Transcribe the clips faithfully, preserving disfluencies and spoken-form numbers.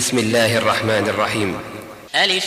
بسم الله الرحمن الرحيم. ألف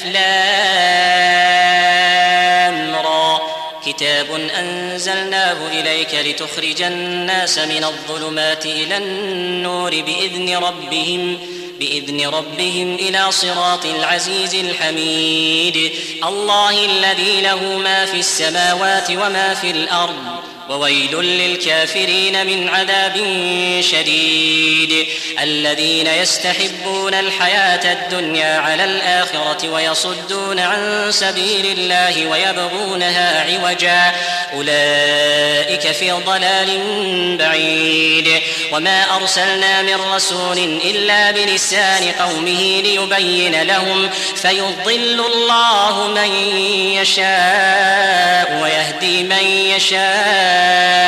لام را كتاب أنزلناه إليك لتخرج الناس من الظلمات إلى النور بإذن ربهم بإذن ربهم إلى صراط العزيز الحميد الله الذي له ما في السماوات وما في الأرض وويل للكافرين من عذاب شديد الذين يستحبون الحياة الدنيا على الآخرة ويصدون عن سبيل الله ويبغونها عوجا أولئك في ضلال بعيد وما أرسلنا من رسول إلا بلسان قومه ليبين لهم فيضل الله من يشاء ويهدي من يشاء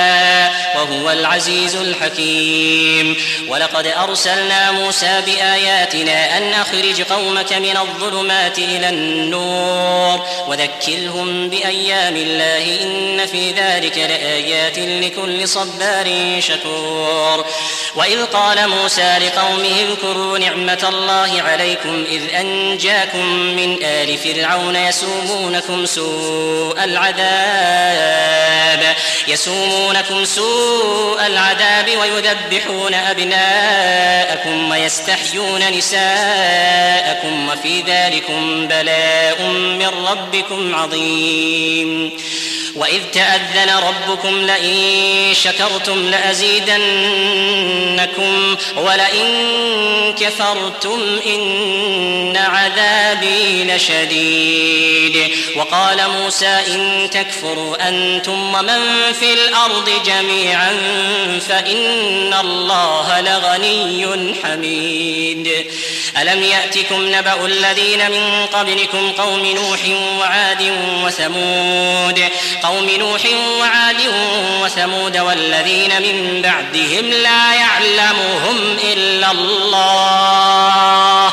وهو العزيز الحكيم ولقد أرسلنا موسى بآياتنا أن أخرج قومك من الظلمات إلى النور وذكرهم بأيام الله إن في ذلك لآيات لكل صبار شكور وإذ قال موسى لقومه اذكروا نعمة الله عليكم إذ أنجاكم من آل فرعون يسومونكم سوء العذاب يسومونكم سوء العذاب ويذبحون أبناءكم ويستحيون نساءكم وفي ذلكم بلاء من ربكم عظيم وإذ تأذن ربكم لئن شكرتم لأزيدنكم ولئن كفرتم إن عذابي لشديد وقال موسى إن تكفروا أنتم ومن في الأرض جميعا فإن الله لغني حميد ألم يأتكم نبأ الذين من قبلكم قوم نوح وعاد وثمود قوم نوح وعاد وثمود والذين من بعدهم لا يعلمهم إلا الله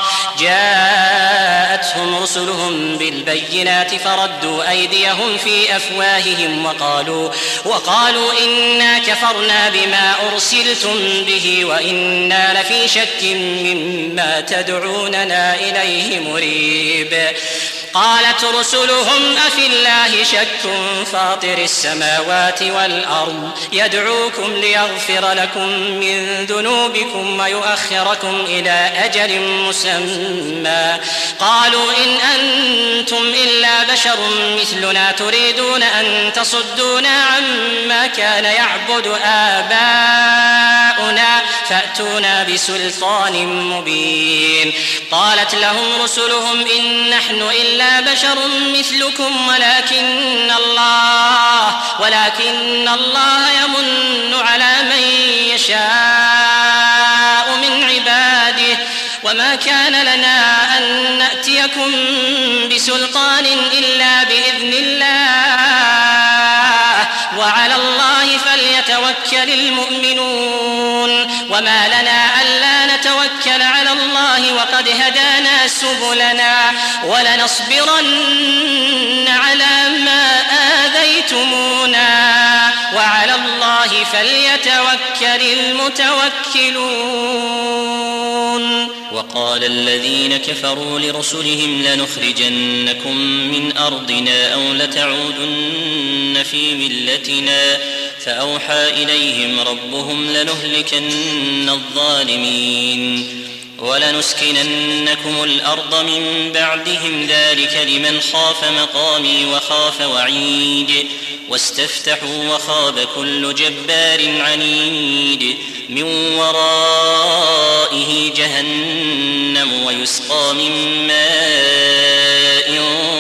جاءتهم رسلهم بالبينات فردوا أيديهم في أفواههم وقالوا, وقالوا إنا كفرنا بما أرسلتم به وإنا لفي شك مما تدعوننا إليه مريب قالت رسلهم أفي الله شك فاطر السماوات والأرض يدعوكم ليغفر لكم من ذنوبكم ويؤخركم إلى أجل مسمى قالوا إن أنتم إلا بشر مثلنا تريدون أن تصدونا عما كان يعبد آباؤنا فأتونا بسلطان مبين قالت لهم رسلهم إن نحن إلا بشر مثلكم ولكن الله ولكن الله يمن على من يشاء من عباده وما كان لنا أن نأتيكم بسلطان إلا بإذن الله وعلى الله فليتوكل المؤمنون وما لنا ألا نتوكل على الله وقد هدانا سبلنا ولنصبرن على ما آذيتمونا وعلى الله فليتوكل المتوكلون وقال الذين كفروا لرسلهم لنخرجنكم من أرضنا أو لتعودن في ملتنا فأوحى إليهم ربهم لنهلكن الظالمين ولنسكننكم الأرض من بعدهم ذلك لمن خاف مقامي وخاف وعيد واستفتحوا وخاب كل جبار عنيد من ورائه جهنم ويسقى من ماء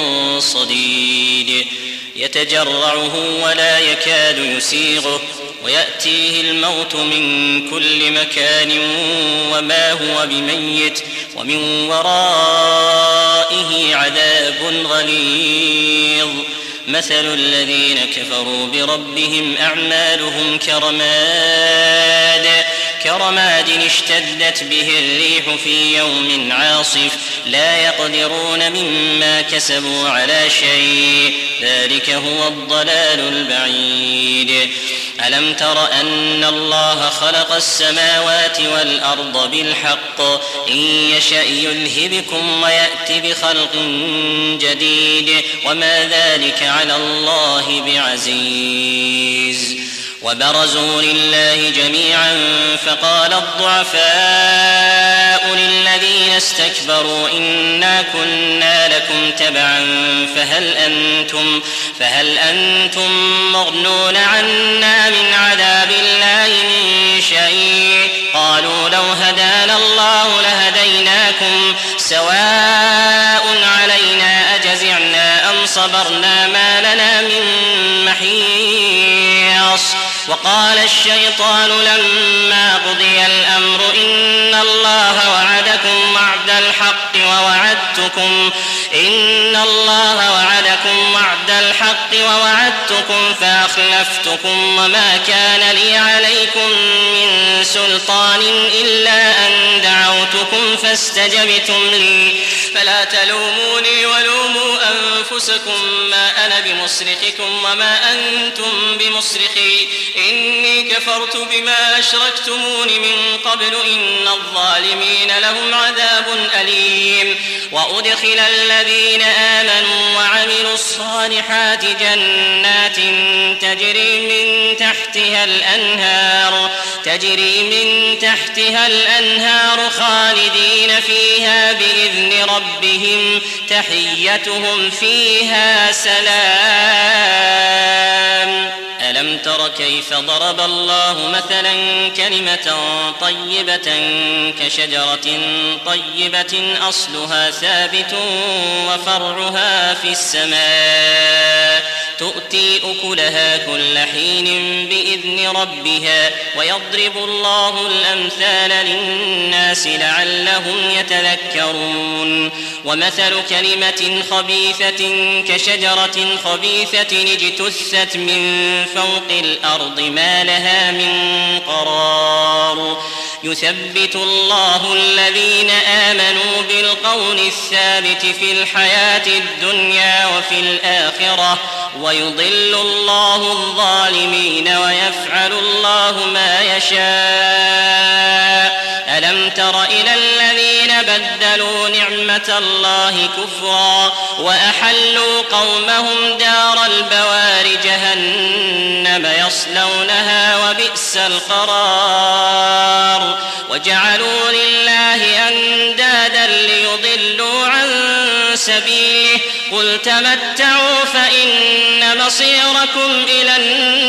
صديد يتجرعه ولا يكاد يسيغه ويأتيه الموت من كل مكان وما هو بميت ومن ورائه عذاب غليظ مثل الذين كفروا بربهم أعمالهم كرماد كرماد اشتدت به الريح في يوم عاصف لا يقدرون مما كسبوا على شيء ذلك هو الضلال البعيد ألم تر أن الله خلق السماوات والأرض بالحق إن يشأ يذهبكم ويأت بخلق جديد وما ذلك على الله بعزيز وبرزوا لله جميعا فقال الضعفاء للذين استكبروا إنا كنا لكم تبعا فهل أنتم, فهل أنتم مغنون عنا من عذاب الله من شيء قالوا لو هدانا الله لهديناكم سواء علينا أجزعنا أم صبرنا ما لنا من محيص وقال الشيطان لما قضي الأمر إن الله وعدكم وعد الحق ووعدتكم إن الله وعدكم وعد الحق ووعدتكم فأخلفتكم وما كان لي عليكم من سلطان إلا أن دعوتكم فاستجبتم لي فلا تلوموني ولوموا أنفسكم ما أنا بمصرخكم وما أنتم بمصرخي إني كفرت بما أشركتمون من قبل إن الظالمين لهم عذاب أليم وأدخل الذين آمنوا وعملوا الصالحات جنات تجري من تحتها الأنهار تجري من تحتها الأنهار خالدين فيها بإذن ربهم تحيتهم فيها سلام ألم تر كيف ضرب الله مثلا كلمة طيبة كشجرة طيبة أصلها ثابت وفرعها في السماء تؤتي أكلها كل حين بإذن ربها ويضرب الله الأمثال للناس لعلهم يتذكرون ومثل كلمة خبيثة كشجرة خبيثة اجتثت من فوق الأرض ما لها من قرار يثبت الله الذين آمنوا بالقول الثابت في الحياة الدنيا وفي الآخرة ويضل الله الظالمين ويفعل الله ما يشاء ألم تر إلى الذين بدلوا نعمة الله كفرا وأحلوا قومهم دار البوار جهنم يصلونها وبئس القرار وجعلوا لله أندادا ليضلوا عن سبيله قل تمتعوا فإن مصيركم إلى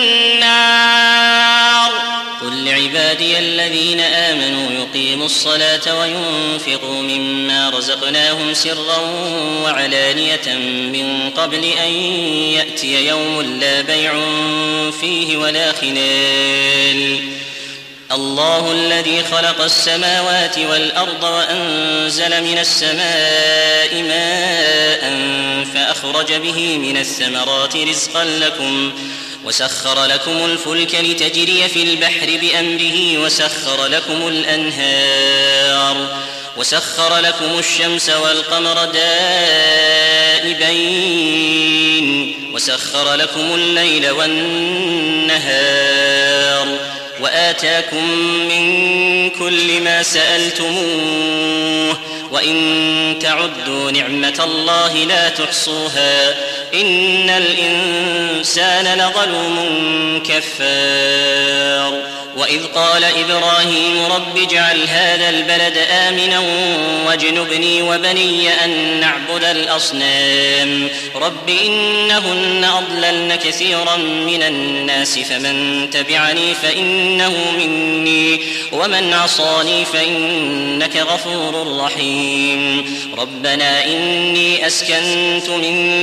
النار قل لعبادي الذين آمنوا يقيموا الصلاة وينفقوا مما رزقناهم سرا وعلانية من قبل أن يأتي يوم لا بيع فيه ولا خلال الله الذي خلق السماوات والأرض وأنزل من السماء ماء فأخرج به من الثمرات رزقا لكم وسخر لكم الفلك لتجري في البحر بأمره وسخر لكم الأنهار وسخر لكم الشمس والقمر دائبين وسخر لكم الليل والنهار وآتاكم من كل ما سألتموه وإن تعدوا نعمة الله لا تحصوها إن الإنسان لظلوم كفار وإذ قال إبراهيم رب اجعل هذا البلد آمنا واجنبني وبني أن نعبد الأصنام رب إنهن أضللن كثيرا من الناس فمن تبعني فإنه مني ومن عصاني فإنك غفور رحيم ربنا إني أسكنت من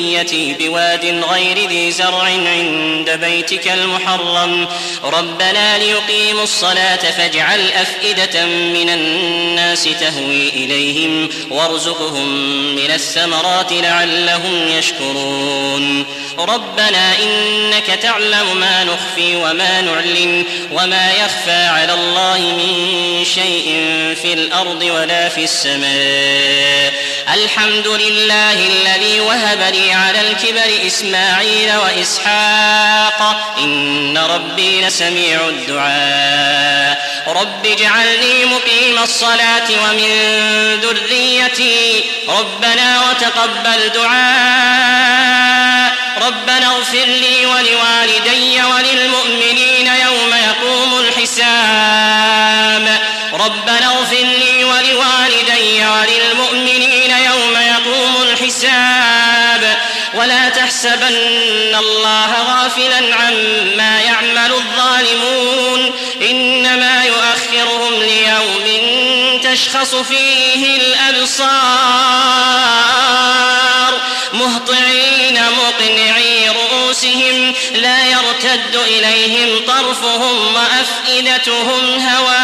ذريتي بواد غير ذي زرع عند بيتك المحرم ربنا ليقيموا الصلاة فاجعل أفئدة من الناس تهوي إليهم وارزقهم من الثمرات لعلهم يشكرون ربنا إنك تعلم ما نخفي وما نعلن وما يخفى على الله من شيء في الأرض ولا في السماء الحمد لله الذي وهب لي على الكبر إسماعيل وإسحاق إن ربي لسميع الدعاء رب اجعلني مقيم الصلاة ومن ذريتي ربنا وتقبل دعاء ربنا اغفر لي ولوالدي وللمؤمنين يوم يقوم الحساب ربنا اغفر لي ولوالدي وللمؤمنين يوم يقوم الحساب ولا تحسبن الله غافلا عما يعمل الظالمون إنما يؤخرهم ليوم تشخص فيه الأبصار مهطعين مقنعي رؤوسهم لا يرتد إليهم طرفهم وأفئدتهم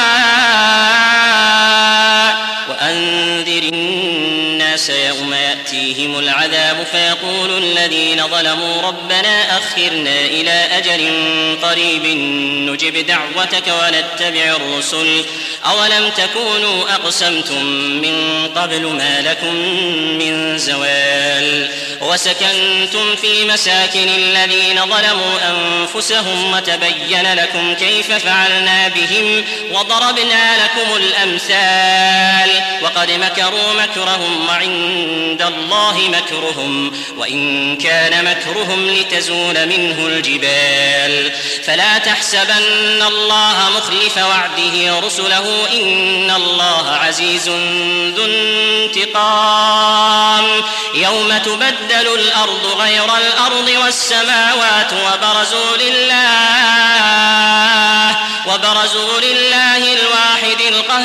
هواء وأنذر الناس يوم يأتيهم العذاب فيقول الذين ظلموا ربنا أخرنا إلى أجل قريب نجب دعوتك ونتبع الرسل أولم تكونوا أقسمتم من قبل ما لكم من زوال وسكنتم في مساكن الذين ظلموا أنفسهم وتبين لكم كيف فعلنا بهم وضربنا لكم الأمثال وقد مكروا مكرهم وعند الله مكرهم وإن كان مكرهم لتزول منه الجبال فلا تحسبن الله مخلف وعده رسله إن الله عزيز ذو انتقام يوم تبدل الأرض غير الأرض والسماوات وبرزوا لله وبرزوا لله الواحد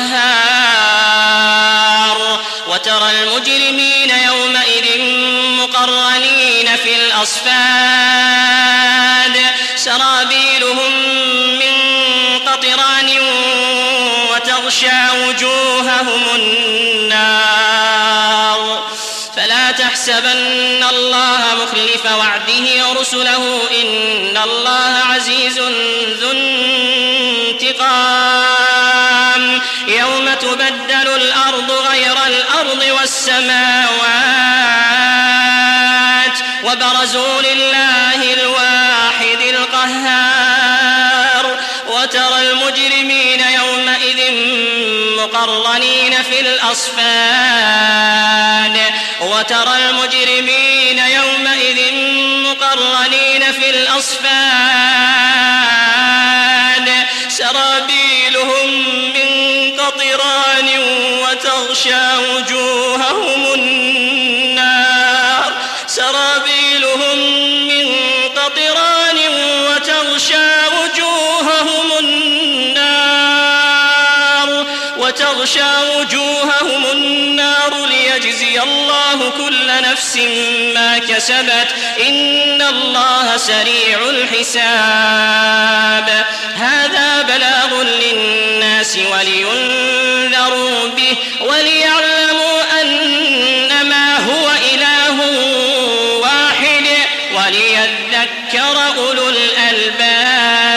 القهار وترى المجرمين يومئذ مقرنين في الأصفاد سرابيلهم من قطران وتغشى وجوههم النار فلا تحسبن الله مخلف وعده رسله إن الله عزيز ذو انتقام يوم تبدل الأرض غير الأرض والسماوات وبرزوا لله الواحد القهار وترى المجرمين يومئذ مقرنين في الأصفاد وترى المجرمين يومئذ مقرنين في الأصفاد سرابيلهم من قطران وتغشى وجوههم النار سرابيلهم من قطران وتغشى وجوههم النار وتغشى وجوههم النار ليجزي الله كل نفس ما كسبت إن الله سريع الحساب هذا بلاغ للناس ولينذروا به وليعلموا أنما هو إله واحد وليذكر أولو الألباب